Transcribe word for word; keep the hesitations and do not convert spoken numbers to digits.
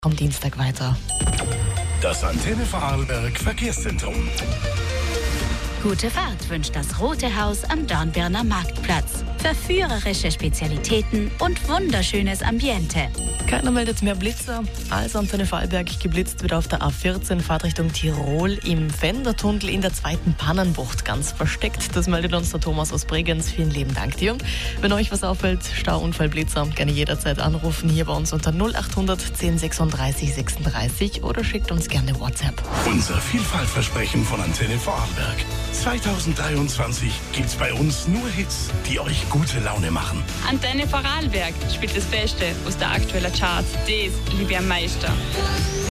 Am Dienstag weiter. Das Antenne Vorarlberg Verkehrszentrum. Gute Fahrt wünscht das Rote Haus am Dornbirner Marktplatz. Verführerische Spezialitäten und wunderschönes Ambiente. Keiner meldet mehr Blitzer. Als Antenne Vorarlberg geblitzt wird auf der A vierzehn Fahrtrichtung Tirol im Fendertunnel in der zweiten Pannenbucht ganz versteckt. Das meldet uns der Thomas aus Bregenz. Vielen lieben Dank dir. Wenn euch was auffällt, Stauunfall, Blitzer, gerne jederzeit anrufen hier bei uns unter null achthundert zehn sechsunddreißig sechsunddreißig oder schickt uns gerne WhatsApp. Unser Vielfaltversprechen von Antenne Vorarlberg. zweitausenddreiundzwanzig gibt's bei uns nur Hits, die euch gute Laune machen. Antenne Vorarlberg spielt das Beste aus der aktuellen Charts. Das liebe ich am meisten.